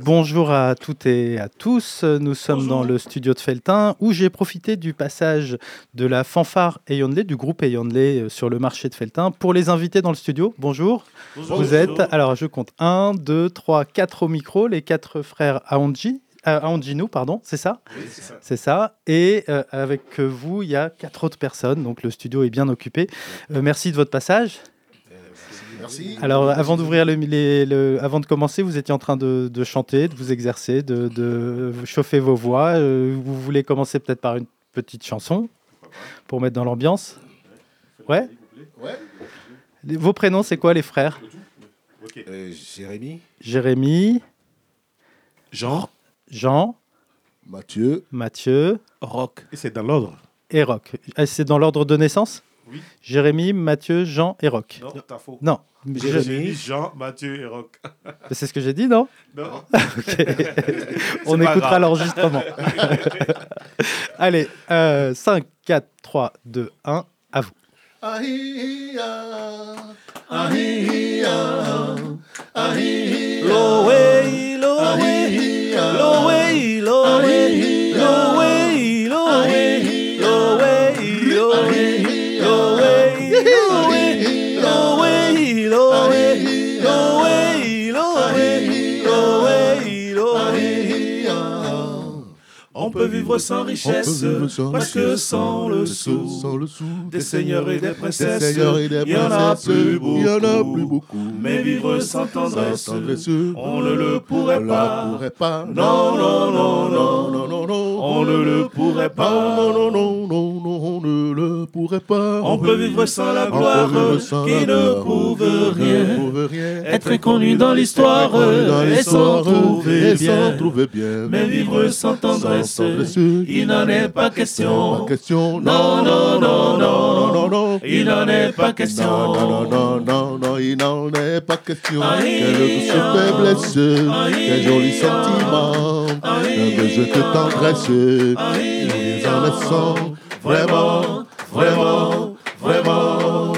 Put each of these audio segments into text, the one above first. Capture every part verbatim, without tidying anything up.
Bonjour à toutes et à tous. Nous sommes Bonjour. Dans le studio de Felletin où j'ai profité du passage de la fanfare Ayonlé, du groupe Ayonlé sur le marché de Felletin pour les inviter dans le studio. Bonjour. Bonjour. Vous êtes, alors je compte un, deux, trois, quatre au micro, les quatre frères Aonji. Euh, Aonjinu, pardon, c'est ça ? Oui, c'est ça. C'est ça. Et euh, avec vous, il y a quatre autres personnes, donc le studio est bien occupé. Euh, merci de votre passage. Merci. Alors, avant d'ouvrir le, les, le, avant de commencer, vous étiez en train de, de chanter, de vous exercer, de, de chauffer vos voix. Euh, vous voulez commencer peut-être par une petite chanson pour mettre dans l'ambiance ? Ouais. Ouais. Vos prénoms, c'est quoi, les frères ? euh, Jérémy. Jérémy. Jean. Jean. Mathieu. Mathieu. Roch. Et c'est dans l'ordre. Et Roch. C'est dans l'ordre de naissance ? Oui. Jérémy, Mathieu, Jean et Roch. Non, t'as faux. Non. Jérémy, Jean, Mathieu et Roch. C'est ce que j'ai dit, non ? Non. Okay. On écoutera l'enregistrement. Allez, euh, cinq, quatre, trois, deux, un, à vous. Ahia, ahia, ahia, Loé, Loé, Loé, Loé, Loé, Loé, On peut vivre sans richesse, vivre sans parce richesse, que sans le sou, sans le sou des seigneurs et des princesses, des seigneurs et des il y en a plus beaucoup, il y en a plus beaucoup. Mais vivre sans tendresse, sans tendresse on ne le pourrait on pas. pourrait pas. Non, non, non, non, non, non, non, on ne le pourrait pas. Non, non, non, non, non, on ne le pourrait pas. On peut vivre sans la gloire sans qui la ne gloire, prouve qui rien. ne prouve rien. Être inconnu dans l'histoire et s'en trouver bien. bien. Mais vivre sans tendresse, sans tendresse, il n'en est pas question. Pas question. Non, non, non, non, non, non, il n'en est pas question. Non, non, non, non, non, il n'en est pas question. Aïe, Quelle douce faiblesse, quel joli sentiment, un besoin de tendresse, nous en laissons vraiment, vraiment, vraiment.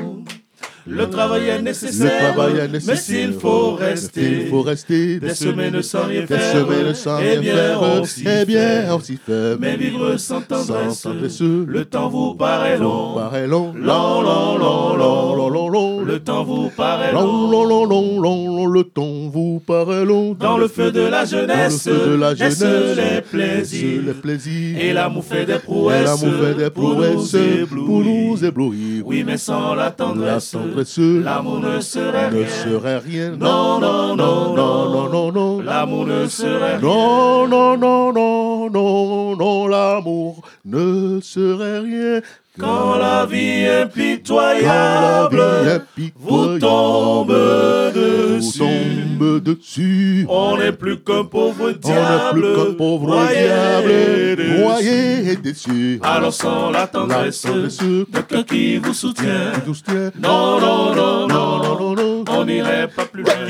Le travail est nécessaire, Le travail est nécessaire, mais s'il faut rester, il faut rester des semaines sans rien des faire, semaines sans eh rien bien, faire, on s'y eh bien, fait. on s'y fait. Mais vivre sans tendresse, Sans tendresse, le temps vous paraît long, paraît long, long, long, long, long, long, long, long, le temps vous paraît long, long, long, long, long, long, long, le temps vous paraît long. dans le feu de la jeunesse, Dans le feu de la naissent jeunesse, les plaisirs, les plaisirs, et l'amour fait des et prouesses, l'amour fait des pour prouesses, nous éblouir. pour nous éblouir. Oui, mais sans la tendresse, La tendresse, l'amour ne serait ne rien. serait rien. Non, non, non, non, non, non, non. L'amour ne serait rien. Non, non, non, non, non, non, l'amour ne serait rien. Quand la vie est Quand impitoyable, la vie est vous pitoyable, tombe vous dessus. tombe dessus. On n'est plus qu'un pauvre On n'est diable, plus qu'un pauvre noyé diable, dessus. noyé et déçu. Alors sans la tendresse, La tendresse, de cœur qui vous soutient. qui nous soutient. Non, non, non, Non, non, non, non. on n'irait pas plus loin.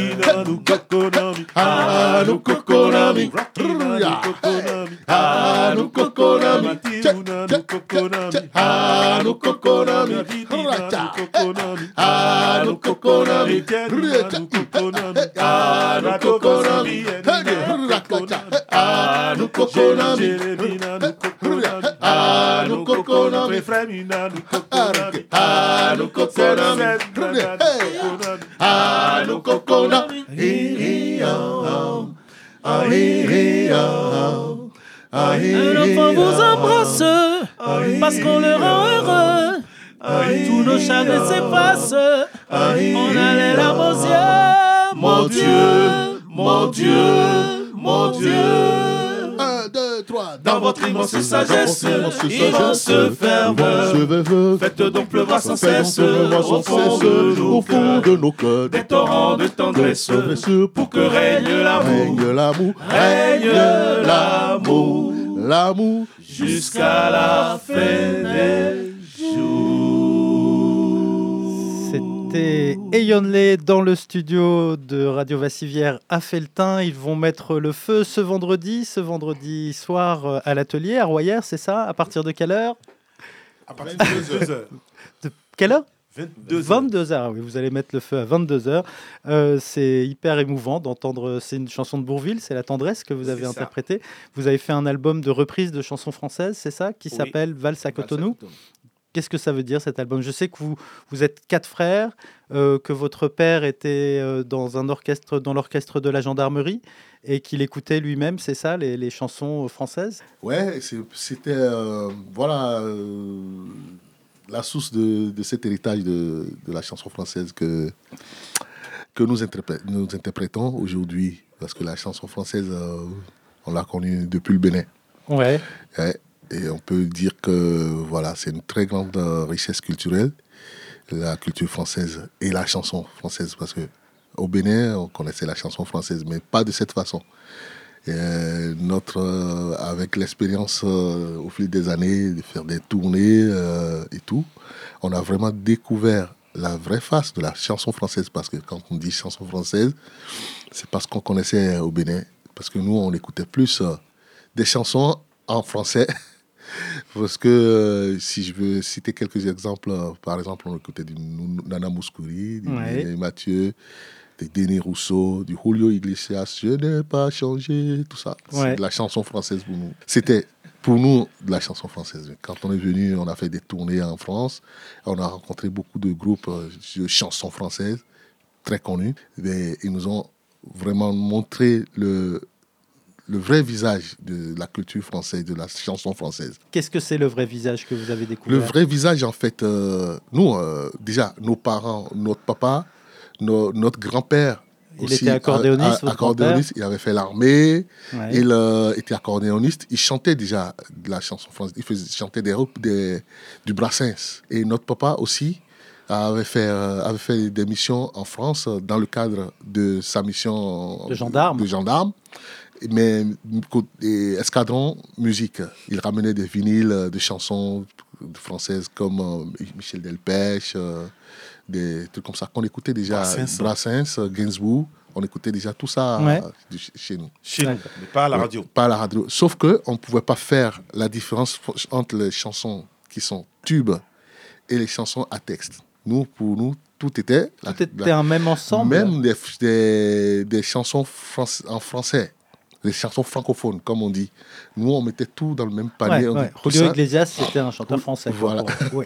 Ah, nous coconami. Ah, nous coconami. Ah, nous coconami. Ah, nous coconami. Ah, nous coconami. Ah, nous coconami. Ah, nous coconami. Ah, nous coconami. Ah, nous coconami. Un enfant vous embrasse parce qu'on le rend heureux. Tous nos chagrins s'effacent. On a les larmes aux yeux. Mon Dieu, mon Dieu, mon Dieu. Un, deux, trois. Dans votre immense sagesse, immense immense sagesse, ferveur, ferveur, faites donc pleuvoir sans faites donc cesse pleuvoir sans au fond cesse, de nos au fond cœurs de nos cœurs, des torrents de tendresse tendresse, pour que règne l'amour, règne l'amour, règne l'amour l'amour, jusqu'à la fin des jours. C'était Ayonlé dans le studio de Radio Vassivière à Felletin. Ils vont mettre le feu ce vendredi, ce vendredi soir à l'atelier à Royères, c'est ça ? À partir de quelle heure ? À partir de deux heures. De quelle heure ? vingt-deux heures, oui, vous allez mettre le feu à vingt-deux heures. Euh, c'est hyper émouvant d'entendre. C'est une chanson de Bourvil, c'est La Tendresse que vous avez interprétée. Vous avez fait un album de reprise de chansons françaises, c'est ça, qui oui. s'appelle Valse à Cotonou. Qu'est-ce que ça veut dire cet album? Je sais que vous, vous êtes quatre frères, euh, que votre père était euh, dans un orchestre, dans l'orchestre de la gendarmerie et qu'il écoutait lui-même, c'est ça, les, les chansons françaises? Ouais, c'est, c'était euh, voilà. Euh... la source de, de cet héritage de, de la chanson française que, que nous, interpré- nous interprétons aujourd'hui. Parce que la chanson française, euh, on l'a connue depuis le Bénin. Ouais. Et, et on peut dire que voilà, c'est une très grande richesse culturelle, la culture française et la chanson française. Parce qu'au Bénin, on connaissait la chanson française, mais pas de cette façon. Et notre, euh, avec l'expérience euh, au fil des années de faire des tournées euh, et tout, on a vraiment découvert la vraie face de la chanson française. Parce que quand on dit chanson française, c'est parce qu'on connaissait au Bénin. Parce que nous, on écoutait plus euh, des chansons en français. Parce que euh, si je veux citer quelques exemples, euh, par exemple, on écoutait du Nana Mouskouri, du ouais. Mathieu, de Denis Rousseau, du Julio Iglesias, je n'ai pas changé, tout ça. Ouais. C'est de la chanson française pour nous. C'était pour nous de la chanson française. Quand on est venu, on a fait des tournées en France. On a rencontré beaucoup de groupes de chansons françaises très connus. Et ils nous ont vraiment montré le, le vrai visage de la culture française, de la chanson française. Qu'est-ce que c'est le vrai visage que vous avez découvert? Le vrai visage, en fait, euh, nous, euh, déjà, nos parents, notre papa, Nos, notre grand-père il aussi, était accordéoniste, a, a, accordéoniste il avait fait l'armée, ouais. il euh, était accordéoniste, il chantait déjà de la chanson française, il faisait, chantait des, des, du Brassens. Et notre papa aussi avait fait, euh, avait fait des missions en France dans le cadre de sa mission de gendarme. De gendarme. Mais et escadron musique, il ramenait des vinyles de chansons françaises comme euh, Michel Delpech, euh, des trucs comme ça qu'on écoutait déjà, Brassens, Brassens Gainsbourg, on écoutait déjà tout ça ouais. euh, chez nous. Chez nous, mais pas à la radio. Ouais, pas à la radio. Sauf qu'on ne pouvait pas faire la différence entre les chansons qui sont tubes et les chansons à texte. Nous, pour nous, tout était... Tout la, était la, un même ensemble. Même des, des, des chansons France, en français. Les chansons francophones, comme on dit. Nous, on mettait tout dans le même panier. Ouais, ouais. Julio Iglesias, c'était un chanteur français. Voilà. Oui.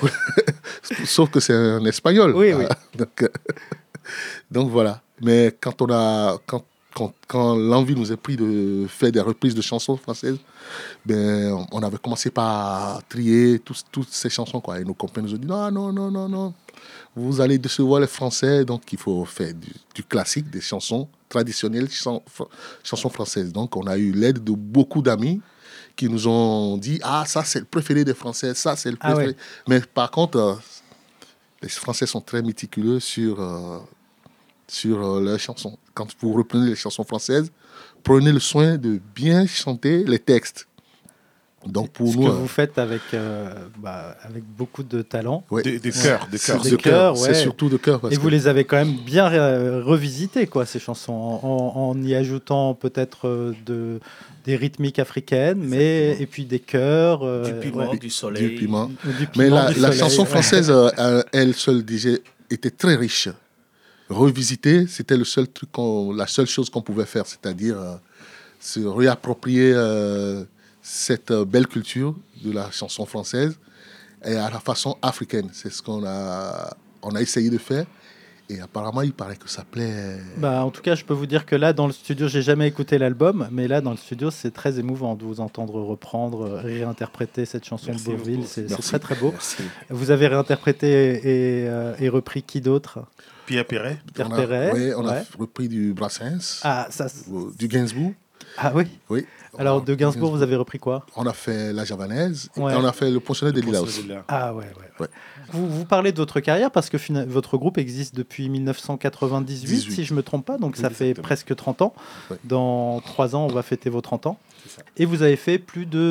Sauf que c'est un espagnol. Oui, oui. Donc, euh, donc voilà. Mais quand, on a, quand, quand, quand l'envie nous est pris de faire des reprises de chansons françaises, ben, on avait commencé par trier tous, toutes ces chansons, quoi. Et nos copains nous ont dit non, non, non, non, non. Vous allez décevoir les Français, donc il faut faire du, du classique, des chansons traditionnelles, chan, chansons françaises. Donc on a eu l'aide de beaucoup d'amis qui nous ont dit « Ah, ça c'est le préféré des Français, ça c'est le préféré. Ah ouais. » Mais par contre, euh, les Français sont très méticuleux sur, euh, sur euh, leurs chansons. Quand vous reprenez les chansons françaises, prenez le soin de bien chanter les textes. Donc pour ce nous, que euh, vous faites avec, euh, bah, avec beaucoup de talent. Ouais. Des, des chœurs. Des chœurs. Des chœurs, ouais. C'est surtout de chœurs. Et vous les avez quand même bien ré- revisitées, quoi, ces chansons, en, en y ajoutant peut-être de, des rythmiques africaines, mais, et puis des chœurs. Euh, du piment, ouais. du soleil. Du piment. Du piment mais la, du la soleil, chanson ouais. française, euh, elle seule, disait, était très riche. Revisiter, c'était le seul truc qu'on, la seule chose qu'on pouvait faire, c'est-à-dire euh, se réapproprier... Euh, cette belle culture de la chanson française et à la façon africaine. C'est ce qu'on a, on a essayé de faire et apparemment il paraît que ça plaît. Bah, en tout cas, je peux vous dire que là, dans le studio, j'ai jamais écouté l'album, mais là, dans le studio, c'est très émouvant de vous entendre reprendre, réinterpréter cette chanson Merci de Bourvil. C'est, c'est très très beau. Merci. Vous avez réinterprété et, euh, et repris qui d'autre? Pierre Perret. Pierre on a, Perret. Oui, on ouais. a repris du Brassens, ah, ça, du Gainsbourg. Ah oui. Oui. Alors, de Gainsbourg, Gainsbourg, vous avez repris quoi? On a fait La Javanaise, ouais. et on a fait Le Pensionnaire des Lilas aussi. Ah ouais, ouais. ouais. Vous, vous parlez de votre carrière parce que fina- votre groupe existe depuis dix-neuf cent quatre-vingt-dix-huit, dix-huit. Si je ne me trompe pas, donc oui, ça fait exactement. Presque trente ans. Ouais. Dans trois ans, on va fêter vos trente ans. Et vous avez fait plus de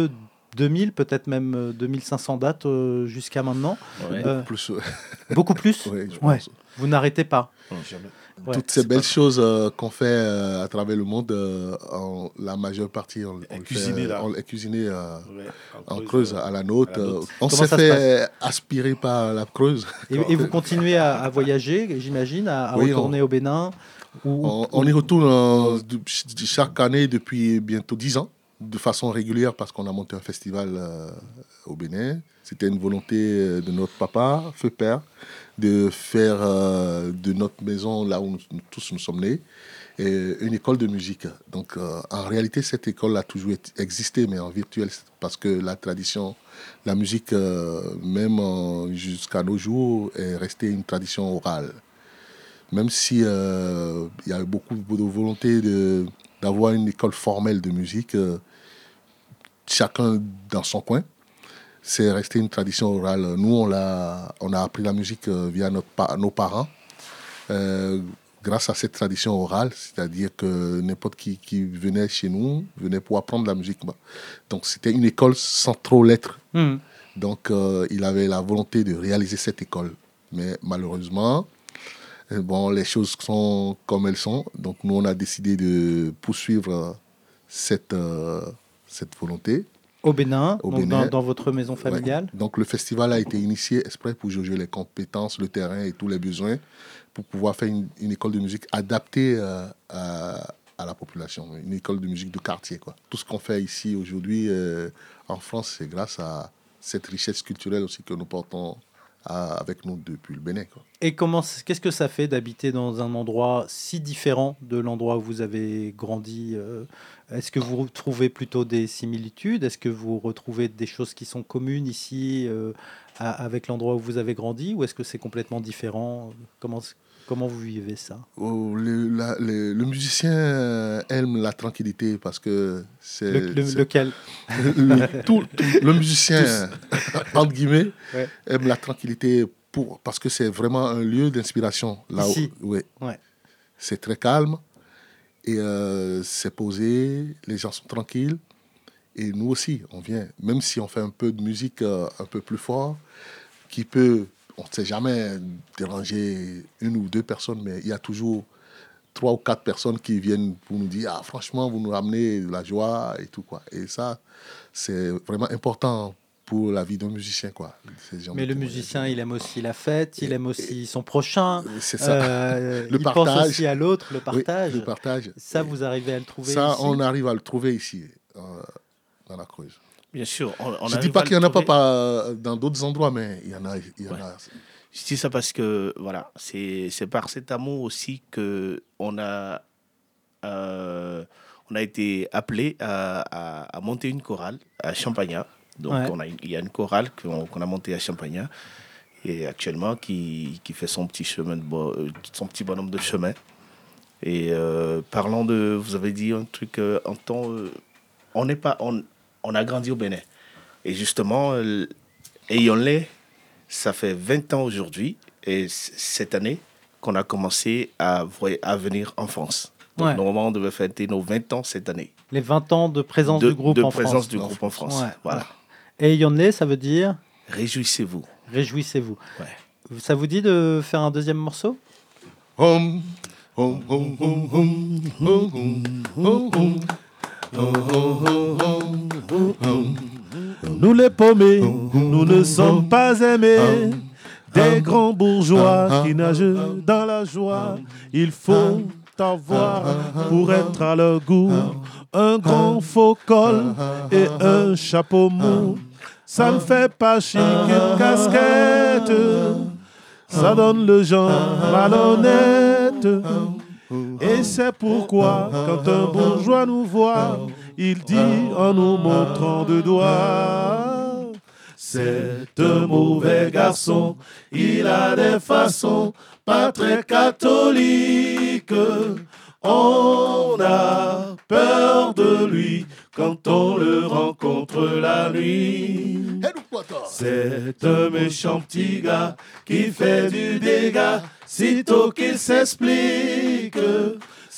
deux mille, peut-être même euh, deux mille cinq cents dates euh, jusqu'à maintenant. Ouais. Euh, Plus, ouais. beaucoup plus. Ouais, je Ouais. pense. Vous n'arrêtez pas. Non, jamais. Ouais. Toutes ces C'est belles pas- choses euh, qu'on fait euh, à travers le monde, euh, en, la majeure partie, on, on le cuisiné, fait, là. on est cuisiné euh, Ouais, en Creuse, euh, à la nôtre. à la nôtre. Euh, on Comment s'est ça se fait aspirer par la Creuse. Et, et vous continuez à, à voyager, j'imagine, à, à Oui, retourner on- au Bénin ou, On, ou- on y retourne euh, de- de- chaque année depuis bientôt dix ans, de façon régulière, parce qu'on a monté un festival euh, au Bénin. C'était une volonté euh, de notre papa, feu père, de faire euh, de notre maison, là où nous, nous tous nous sommes nés, et une école de musique. Donc, euh, en réalité, cette école a toujours été- existé, mais en virtuel, parce que la tradition, la musique, euh, même euh, jusqu'à nos jours, est restée une tradition orale. Même si euh, il y a eu beaucoup de volonté de, d'avoir une école formelle de musique, euh, chacun dans son coin, c'est resté une tradition orale. Nous, on, l'a, on a appris la musique euh, via notre, pa- nos parents, euh, grâce à cette tradition orale, c'est-à-dire que n'importe qui qui venait chez nous venait pour apprendre la musique. Donc c'était une école sans trop l'être. Hmm. Donc euh, il avait la volonté de réaliser cette école. Mais malheureusement, euh, bon, les choses sont comme elles sont. Donc nous, on a décidé de poursuivre euh, cette, euh, cette volonté. au Bénin, Au donc Bénin. Dans, dans votre maison familiale. Ouais. Donc le festival a été initié exprès pour jauger les compétences, le terrain et tous les besoins pour pouvoir faire une, une école de musique adaptée euh, à, à la population, une école de musique de quartier, quoi. Tout ce qu'on fait ici aujourd'hui euh, en France, c'est grâce à cette richesse culturelle aussi que nous portons à- avec nous depuis le Bénin, quoi. Et comment, qu'est-ce que ça fait d'habiter dans un endroit si différent de l'endroit où vous avez grandi euh, Est-ce que vous retrouvez plutôt des similitudes? Est-ce que vous retrouvez des choses qui sont communes ici euh, à- avec l'endroit où vous avez grandi? Ou est-ce que c'est complètement différent? Comment, comment vous vivez ça? Oh, le, la- le- le musicien euh, aime la tranquillité parce que c'est... Le- le- c'est- lequel? le, tout- tout- le musicien, entre guillemets, Ouais. aime la tranquillité pour, parce que c'est vraiment un lieu d'inspiration. Là où- Ici. ouais. Ouais. C'est très calme et euh, c'est posé, les gens sont tranquilles. Et nous aussi, on vient, même si on fait un peu de musique euh, un peu plus fort, qui peut, on ne sait jamais déranger une ou deux personnes, mais il y a toujours trois ou quatre personnes qui viennent pour nous dire « Ah, franchement, vous nous ramenez de la joie et tout, quoi. » Et ça, c'est vraiment important pour la vie d'un musicien, quoi. Ces gens Mais de le témoignages. musicien, il aime aussi la fête, il Et- aime aussi son prochain. C'est ça. euh, Le il partage. pense aussi à l'autre, le Oui, partage. le partage. Ça, vous arrivez à le trouver Ça, ici? on arrive à le trouver ici, euh, dans la Creuse. Bien sûr. On, on Je ne dis arrive pas à qu'il n'y le en a pas, trouver. pas dans d'autres endroits, mais il y en a. Il y en Ouais. a. Je dis ça parce que voilà, c'est c'est par cet amour aussi que on a euh, on a été appelé à, à, à monter une chorale à Champagnat. Donc Ouais. on a une- il y a une chorale qu'on qu'on a montée à Champagnat et actuellement qui, qui fait son petit chemin de bo- euh, son petit bonhomme de chemin. Et euh, parlant de, vous avez dit un truc euh, en temps, euh, on n'est pas, on, on a grandi au Bénin et justement euh, Ayonlé, ça fait vingt ans aujourd'hui et c- cette année qu'on a commencé à, voy- à venir en France. Donc Ouais. normalement on devait fêter nos vingt ans cette année. Les vingt ans de présence de, du groupe de en présence France. du groupe en France. Ouais, Voilà. ouais. Et Yonlé, ça veut dire Réjouissez-vous. réjouissez-vous. Ouais. Ça vous dit de faire un deuxième morceau? Hum, hum, hum, hum, hum, hum, hum, hum, hum. Nous les paumés, nous ne sommes pas aimés. Des grands bourgeois qui nagent dans la joie. Il faut avoir pour être à leur goût un grand faux col et un chapeau mou. Ça ne fait pas chic une casquette. Ça donne le genre malhonnête. Et c'est pourquoi, quand un bourgeois nous voit, il dit en nous montrant deux doigts: c'est un mauvais garçon, il a des façons pas très catholiques. On a peur de lui quand on le rencontre la nuit. C'est un méchant petit gars qui fait du dégât sitôt qu'il s'explique.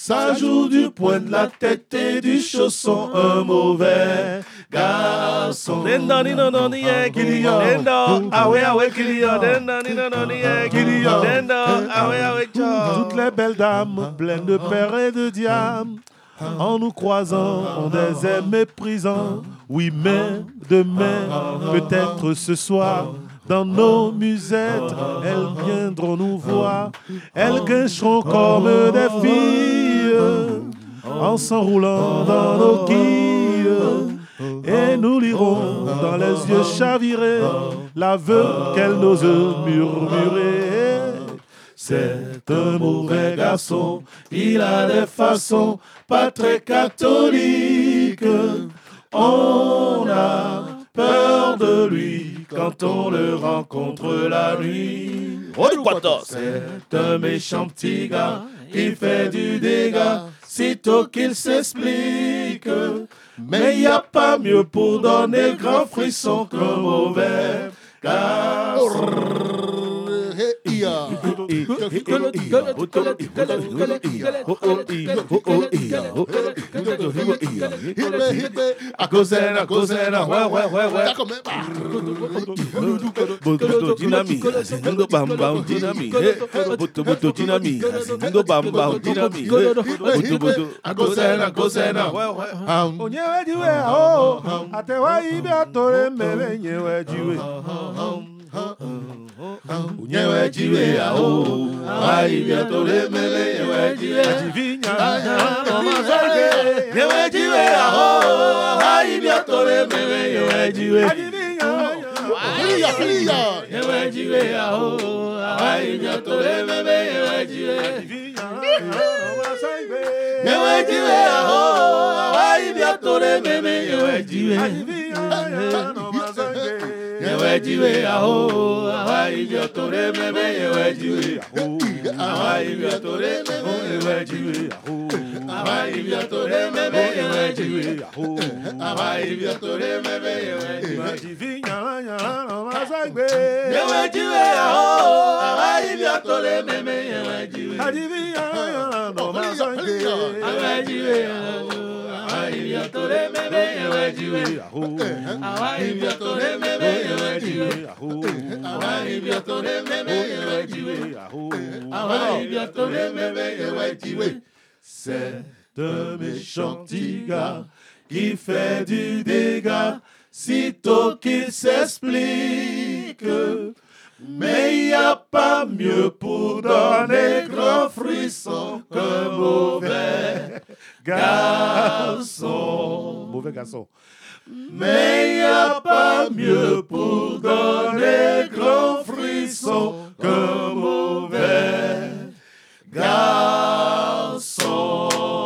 Ça joue du point de la tête et du chausson, un mauvais garçon. Denda ni no no ni eh Kilio. Denda awe awe Kilio. Denda ni no no ni eh Kilio. Denda awe awe cho. Toutes les belles dames pleines de perles et de diamants, en nous croisant, on des ailes méprisants. Oui, mais demain, peut-être ce soir, dans nos musettes, elles viendront nous voir. Elles guincheront comme des filles, en s'enroulant dans nos quilles. Et nous lirons dans les yeux chavirés l'aveu qu'elle n'ose murmurer. C'est un mauvais garçon, il a des façons pas très catholiques. On a peur de lui quand on le rencontre la nuit. C'est un méchant petit gars, il fait du dégât, sitôt qu'il s'explique. Mais y a pas mieux pour donner grand frisson qu'un mauvais garçon. A cosera, a cosera, ouais, ouais, ouais, ouais. Boto dinami, azindo bam bam dinami. Boto boto dinami, azindo bam bam dinami. Boto boto, a cosera, a cosera, ouais, ouais. Onyewe diwe oh, atewa ibi atore mele nyewe diwe. Unyewe jiwe ya o, ai biatore mele nyewe jiwe. Adivinha, Mama zarge, nyewe jiwe ya o, ai biatore mele nyewe jiwe. adivinha, Filia, filia. Nyewe jiwe ya o, ai biatore mele nyewe jiwe. adivinha, wasaibe. Nyewe jiwe ya o, ai biatore mele nyewe jiwe. Adivinha, no wasaibe. Nyewe jiwe ya o, ai biatore mele nyewe jiwe. Ai biatore mele nyewe jiwe. Ai biatore mele nyewe jiwe. Ai biatore mele nyewe jiwe. Adivinha, no wasaibe. Nyewe jiwe ya o, ai biatore mele nyewe jiwe. Adivinha, no wasaibe. Ai jiwe ya o, ai biatore mele nyewe jiwe. Ai biatore mele nyewe jiwe. Ai biatore mele nyewe jiwe. Ai biatore mele nyewe jiwe. C'est un méchant petit gars qui fait du dégât, sitôt qu'il s'explique. Mais y a pas mieux pour donner grand frisson qu'un mauvais garçon. Mauvais garçon. Mais y a pas mieux pour donner grand frisson qu'un mauvais garçon.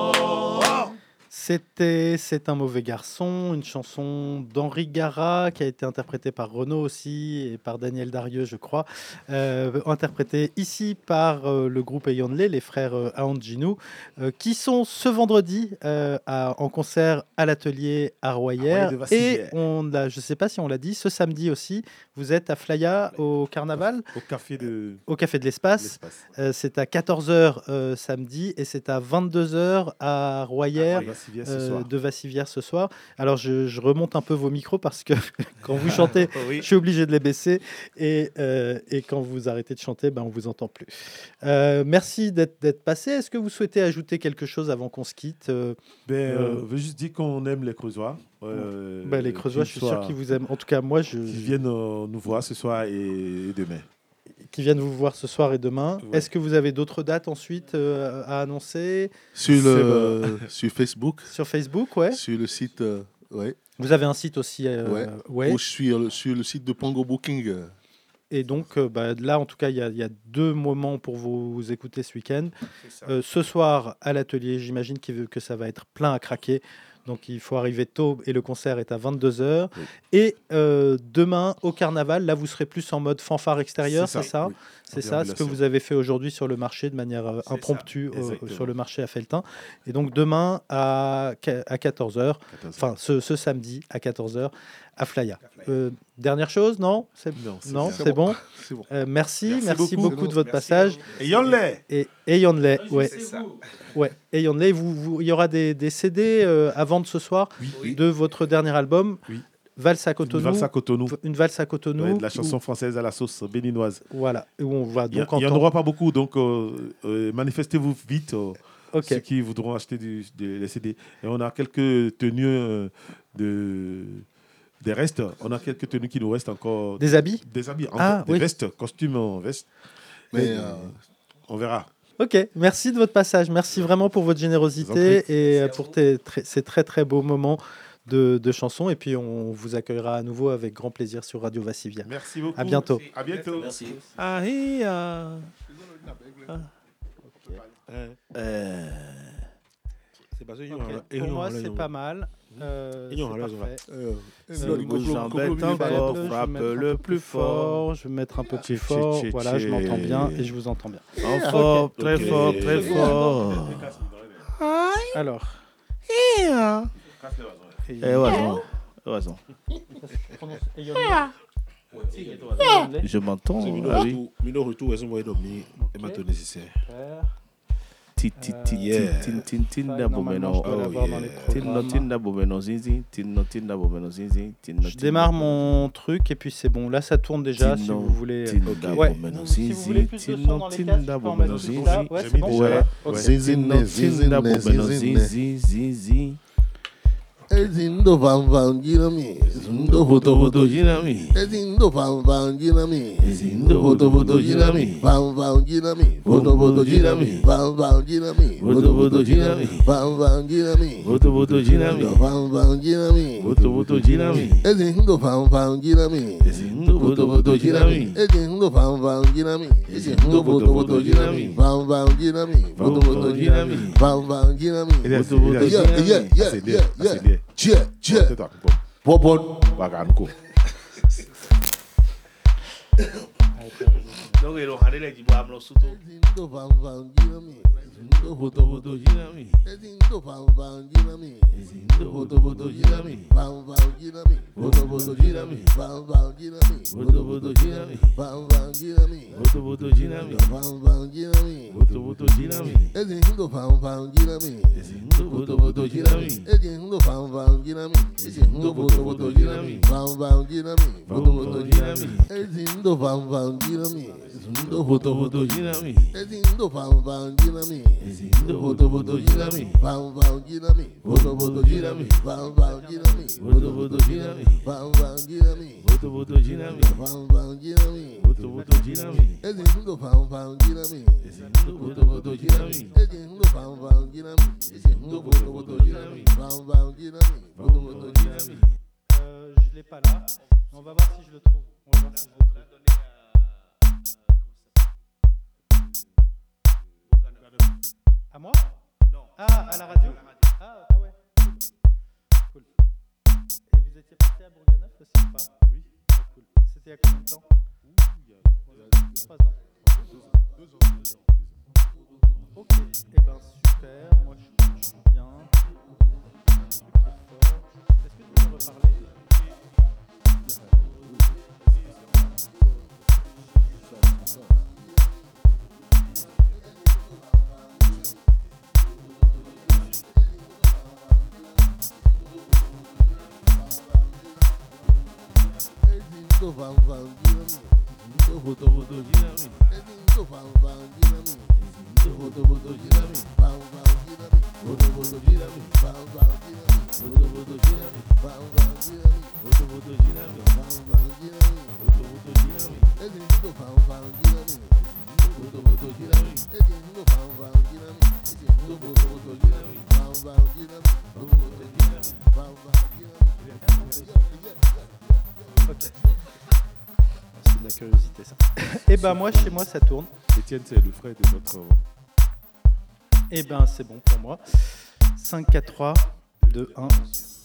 C'était C'est un mauvais garçon, une chanson d'Henri Gara qui a été interprétée par Renaud aussi et par Daniel Darieux, je crois, euh, interprétée ici par euh, le groupe Ayonlé, les frères euh, Aandjinou, euh, qui sont ce vendredi euh, à, en concert à l'atelier à Royer. Royer de Et Vassivière. on a, je ne sais pas si on l'a dit, ce samedi aussi, vous êtes à Flaya au Carnaval, Au café de au Café de l'Espace. l'Espace. Euh, c'est à quatorze heures euh, samedi et c'est à vingt-deux heures à Royer. Vassivière ce Euh, soir. de Vassivière ce soir. Alors je, je remonte un peu vos micros parce que quand vous chantez, Oui. je suis obligé de les baisser et, euh, et quand vous arrêtez de chanter, ben, on vous entend plus. Euh, merci d'être d'être passé. Est-ce que vous souhaitez ajouter quelque chose avant qu'on se quitte euh, Ben, Euh, euh, je veux juste dire qu'on aime les Creusois. Euh, ben, Les Creusois, je qu'ils suis sûr soient- qu'ils vous aiment. En tout cas, moi, je, qu'ils viennent euh, nous voir ce soir et, et demain. qui viennent vous voir ce soir et demain. Ouais. Est-ce que vous avez d'autres dates ensuite euh, à annoncer Sur, C'est le, sur Facebook, sur Facebook? Ouais. sur le site, euh, ouais, Vous avez un site aussi. euh, Ouais. ouais. ou sur le, sur le site de Pongo Booking. euh, Et donc, euh, bah, là, en tout cas, il y, a- il y a deux moments pour vous écouter ce week-end. Euh, ce soir, à l'atelier, j'imagine qu'il- que ça va être plein à craquer. Donc, il faut arriver tôt et le concert est à vingt-deux heures. Oui. Et euh, demain, au carnaval, là, vous serez plus en mode fanfare extérieure, c'est C'est ça, ça, oui. C'est En ça, ce que déambulation. vous avez fait aujourd'hui sur le marché de manière euh, C'est impromptue ça, euh, exactement. sur le marché à Felletin. Et donc, demain, à, à quatorze heures, quatorze. enfin, ce, ce samedi à quatorze heures, Aflaya. Euh, dernière chose, non? C'est, Non, c'est non, bien. c'est bon. C'est bon. Euh, merci, merci, Merci beaucoup, beaucoup. de votre Merci passage. Et Yonley. Et, et Yonley, ouais, C'est ça. ouais. Et Yonley, vous, vous- il y aura des, des C D euh, à vendre ce soir Oui. de votre dernier album, Oui. Valse à Une Cotonou. valse à Cotonou. Une valse à Cotonou. Ouais, de la chanson où- française à la sauce béninoise. voilà, où on va Il y a- donc il y en entendre. aura pas beaucoup, donc euh, euh, manifestez-vous vite, euh, Ok. ceux qui voudront acheter du, des les C D. Et on a quelques tenues euh, de, des restes. On a quelques tenues qui nous restent encore. Des habits. Des habits, encore, Ah, des oui. vestes, costumes en veste. Mais Et, euh, on verra. Ok, merci de votre passage. Merci vraiment pour votre Je vous en générosité et euh, pour tes, très- ces très très beaux moments de, de chansons. Et puis on vous accueillera à nouveau avec grand plaisir sur Radio Vassivia. Merci beaucoup. À bientôt. À bientôt. Merci. Ah, hi, ah. Ah. Euh, Ok, pour moi, c'est pas mal. Euh, Ils ont c'est raison, là. parfait. euh, Ça euh, vous complot- embête complot- encore, Faible, je vais frappe mettre un le peu plus fort. Je vais mettre un peu plus Tché, fort. tché, Voilà, je tché. m'entends bien et je vous entends bien. En fort, très Ok. fort, très fort. Alors. Eh, Oison. Oison. Je m'entends. Ah oui. Mino retour, elles ont envoyé d'omni et maintenant nécessaire. Ti, ti, ti, Yeah. tin, tin, tin, Ça, da normalement, bomeno. je dois Oh, l'avoir dans yeah. les Tin, no, tin, programmes. da bomeno, zinzi. Tin, no, tin, da bomeno, zinzi. Tin, no, Je tin, démarre da mon truc et puis c'est bon. Là, ça tourne déjà. Si Tin, no, vous voulez. tin, euh, da Ouais. bomeno, Si vous voulez zinzi. plus de Tin, son no, dans les tin, casques, da je peux en bomeno, mettre zinzi. plus là. Ouais, J'ai c'est mis bon. déjà. Ouais. Ok. Zizine, Tin, no, tin, zizine, da bomeno, zizine. zinzi, zinzi. Ezindo van van jinami, zindo Voto, voto voto, voto jinami. Ezindo van van jinami, Ezindo voto, voto, jinami. van van jinami, voto voto jinami, van van jinami, Voto, voto, jinami. van van jinami, Voto, voto, jinami. van van jinami, Voto, voto, jinami. Ezindo van van jinami, Ezindo voto, voto, jinami. Ezindo van van jinami, Ezindo voto voto jinami, van van jinami, voto voto jinami, van van jinami. Il est- Voto, il est- voto, Yeah, jinami. yeah, yeah, c'est bien, yeah, c'est yeah. bien. Cheer, cheer. Tais-toi, bon. Popon. Baganko. Donc, il aura des diplômes, là, surtout. Ezindo van van jinami, Ezindo voto Voto, voto voto, jinami. Ezindo van van jinami, Ezindo voto, voto, jinami. van van jinami, voto voto jinami, van van jinami, Voto, voto, jinami. van van jinami, Voto, voto, jinami. van van jinami. Voto, voto, jinami. Ezindo van van jinami, Ezindo voto, voto, jinami. Ezindo van van jinami, Ezindo voto voto jinami, van van jinami, voto voto jinami. Ezindo van van jinami, Ezindo voto voto jinami. Ezindo van van jinami, Ezindo voto, voto, jinami. van van jinami, voto voto jinami, van van jinami, Voto, voto, jinami. van van jinami, Voto, voto, jinami. van van jinami. Voto, voto, jinami. Ezindo van van jinami, Ezindo voto, voto, jinami. Ezindo van van jinami, Ezindo voto voto jinami, van van jinami, voto voto jinami. Euh, je l'ai pas là. On va voir si je le trouve. On va voir si je le trouve. À moi? Non. Ah, à la radio? Ah, ah ouais. Cool. Cool. Et vous étiez parti à Bourganeuf aussi ou pas? Oui. Ah, cool. C'était il y a combien de temps? Trois ans. Ok. Eh ben super. Moi je, je suis bien. Le truc est fort. Est-ce que tu peux reparler? Ezindo van van jinami, Voto, voto, jinami. Ezindo van van jinami, Voto, voto, jinami. van van jinami, Voto, voto, jinami. van van jinami, Voto, voto, jinami. van van jinami, Voto, voto, jinami. van van jinami. Voto, voto, jinami. Ezindo van van jinami, Voto, voto, jinami. Ezindo van van jinami, Ezindo voto voto jinami, van van jinami, voto voto jinami, van van jinami. Ok. C'est de la curiosité ça. Et ben moi chez moi ça tourne. Étienne, c'est le frère de notre. Et ben c'est bon pour moi. cinq, quatre, trois, deux, un.